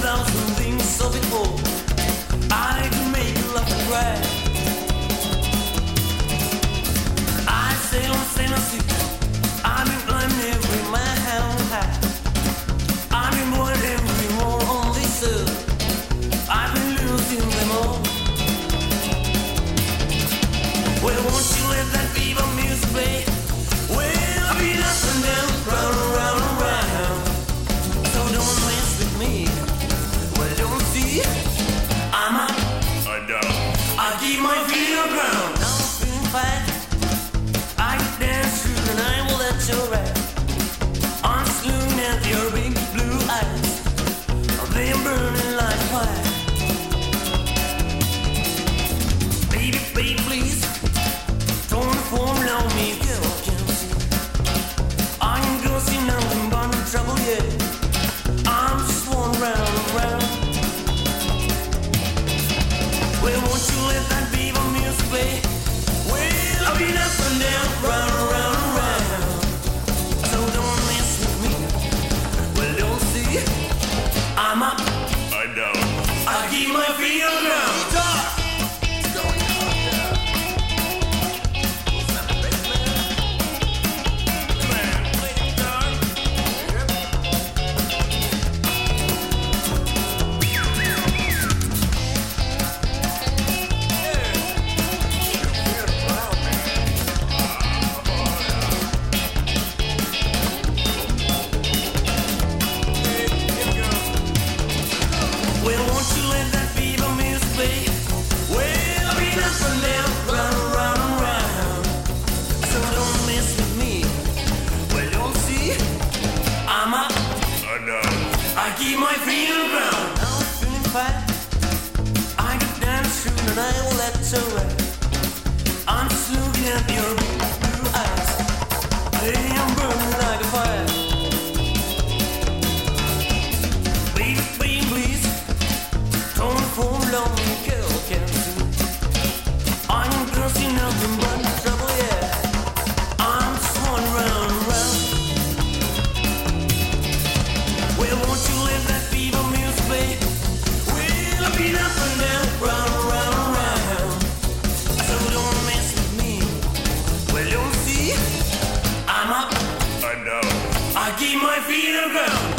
thousand things so before I can make you laugh and cry. I sail on sail on sea. I've been climbing every mile high. I've been born every more on this earth. I've been losing them all. Well, won't you let that fever music play? Well, I've been up and down, round and round and round. So don't mess with me. Well, don't see, I'm up, I'm down. I keep my feet on the ground. Now I'm feeling fine. I can dance through the night, well, that's alright. I'm just looking at your big blue eyes. They're burning like fire. Baby, baby, please. Don't form love me, girl, can't see. I ain't gonna see nothing but trouble, yeah. I'm just one round and round. Well, won't you let that fever music play? Well, I've been up and down, round and round and round. So don't mess with me. Well, don't see, I'm up, I'm down. I keep my feet on the ground. Well, won't you let that fever music play? Well, I've been up and down, round and round and round. So don't mess with me. Well, don't see, I'm up, I'm down. I keep my feet on the ground. Now I'm feeling fine. I can dance through the night, well, that's alright. I'm just looking at your blue eyes. Hey, I'm burning like a fire. Baby, baby, please. Don't fall on me, girl, can't see. I ain't gonna see nothing but trouble, yeah. I'm just one round and round. Well, won't you let that fever music play? Well, I've been up and down, round and round and round. So don't mess with me. Well, don't see, I'm up, I'm down. I keep my feet on the ground.